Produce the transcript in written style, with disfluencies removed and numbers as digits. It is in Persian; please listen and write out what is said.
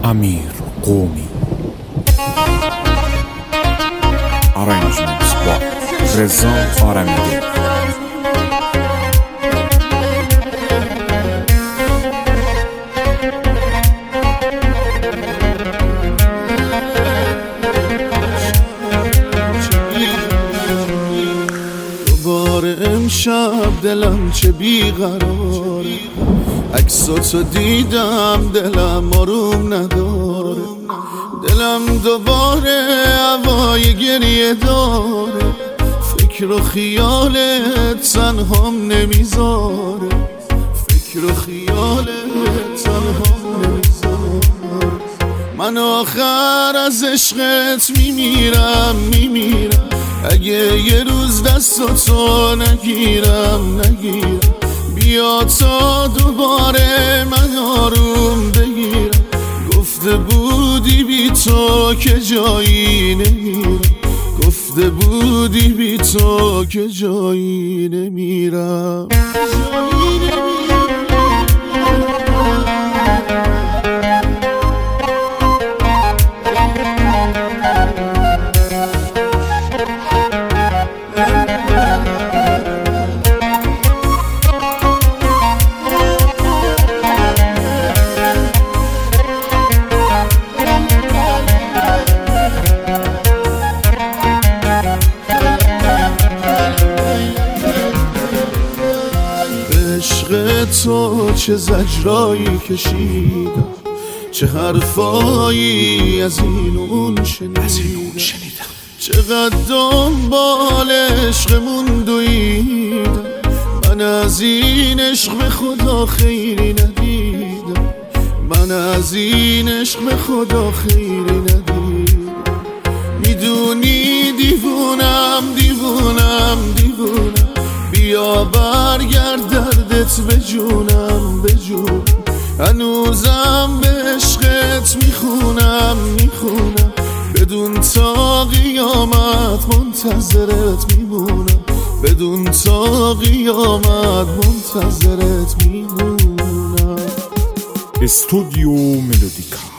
امیر قومی. Arrangements by رضا آرمیده. دوباره امشب دلم چه بیقراره، عکساتو دیدم دلم آروم نداره، دلم دوباره هوای گریه داره، فکر و خیالت تنهام نمیذاره، فکر و خیالت تنهام نمیذاره. من آخر از عشقت میمیرم اگه یه روز دستاتو نگیرم بیا تا دوباره من آروم بگیرم. گفته بودی بی تو که جایی نمیرم، گفته بودی بی تو که جایی نمیرم. عشق تو چه زجرایی کشیدم، چه حرفایی از این اون شنیدم، چقدر دنبال عشقمون دویدم. من از این عشق به خدا خیری ندیدم، من از این عشق به خدا خیری ندیدم. میدونی دیوونم بیا برگرد دردت به جونم هنوزم به عشقت میخونم بدون تا قیامت منتظرت میمونم، بدون تا قیامت منتظرت میمونم. استودیو ملودیکا.